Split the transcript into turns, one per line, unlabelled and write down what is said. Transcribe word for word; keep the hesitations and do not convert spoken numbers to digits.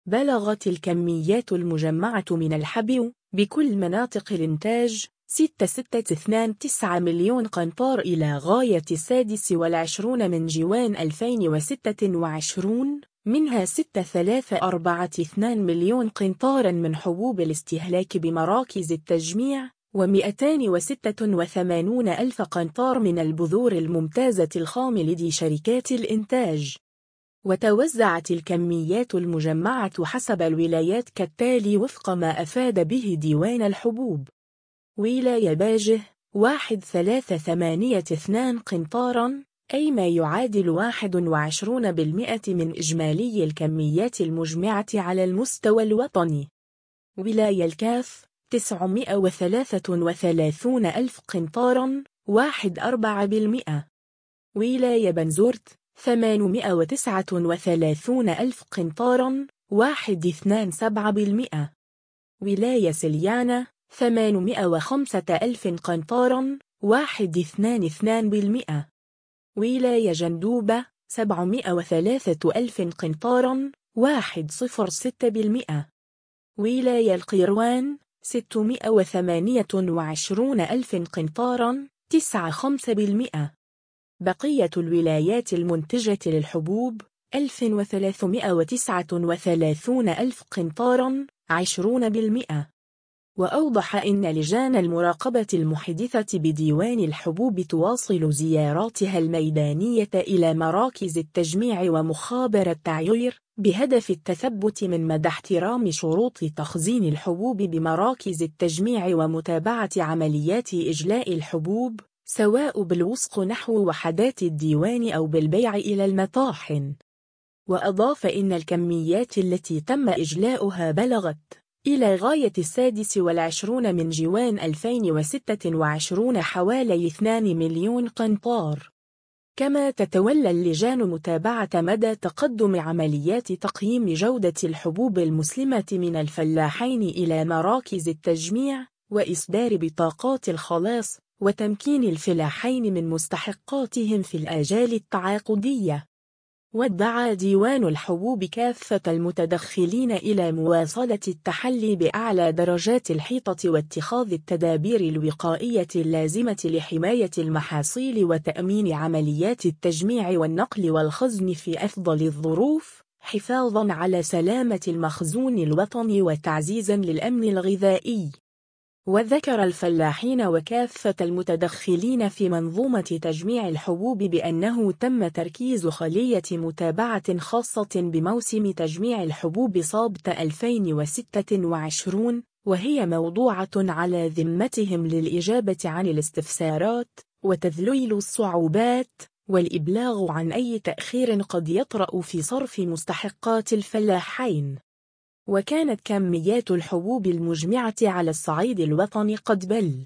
بلغت الكميات المجمعة من الحبو بكل مناطق الإنتاج ستة فاصلة ستة اثنان تسعة مليون قنطار إلى غاية السادس والعشرون من جوان ألفين وستة وعشرين، منها ستة فاصلة ثلاثة أربعة اثنان مليون قنطار من حبوب الاستهلاك بمراكز التجميع، ومئتين وستة وثمانين ألف قنطار من البذور الممتازة الخام لدى شركات الإنتاج. وتوزعت الكميات المجمعة حسب الولايات كالتالي وفق ما أفاد به ديوان الحبوب: ولاية باجة واحد ثلاثة ثمانية اثنان قنطاراً، أي ما يعادل واحد وعشرين بالمئة من إجمالي الكميات المجمعة على المستوى الوطني. ولاية الكاف تسعمئة وثلاثة وثلاثين ألف قنطاراً، واحد أربعة بالمئة. ولاية بنزرت ثمانمئة وتسعة وثلاثين ألف قنطاراً، واحد اثنان سبعة بالمئة. ولاية سليانة ثمانمئة وخمسة ألف قنطاراً، واحد اثنان اثنان بالمئة. ولاية جندوبة سبعمئة وثلاثة ألف قنطاراً، واحد صفر ستة بالمئة. ولاية القيروان ستمئة وثمانية وعشرين ألف قنطاراً، تسعة خمسة بالمئة. بقية الولايات المنتجة للحبوب ألف وثلاثمئة وتسعة وثلاثين ألف قنطاراً، عشرين بالمئة. وأوضح إن لجان المراقبة المحدثة بديوان الحبوب تواصل زياراتها الميدانية إلى مراكز التجميع ومخابر التعيير بهدف التثبت من مدى احترام شروط تخزين الحبوب بمراكز التجميع ومتابعة عمليات إجلاء الحبوب، سواء بالوثق نحو وحدات الديوان أو بالبيع إلى المطاحن. وأضاف إن الكميات التي تم إجلاؤها بلغت إلى غاية السادس والعشرون من جوان ألفين وستة وعشرين حوالي اثنين مليون قنطار. كما تتولى اللجان متابعة مدى تقدم عمليات تقييم جودة الحبوب المسلمة من الفلاحين إلى مراكز التجميع، وإصدار بطاقات الخلاص، وتمكين الفلاحين من مستحقاتهم في الآجال التعاقدية. ودعا ديوان الحبوب كافة المتدخلين إلى مواصلة التحلي بأعلى درجات الحيطة واتخاذ التدابير الوقائية اللازمة لحماية المحاصيل وتأمين عمليات التجميع والنقل والخزن في أفضل الظروف، حفاظاً على سلامة المخزون الوطني وتعزيزاً للأمن الغذائي. وذكر الفلاحين وكافة المتدخلين في منظومة تجميع الحبوب بأنه تم تركيز خلية متابعة خاصة بموسم تجميع الحبوب صابت ألفين وستة وعشرين، وهي موضوعة على ذمتهم للإجابة عن الاستفسارات وتذليل الصعوبات والإبلاغ عن أي تأخير قد يطرأ في صرف مستحقات الفلاحين. وكانت كميات الحبوب المجمعة على الصعيد الوطني قد بل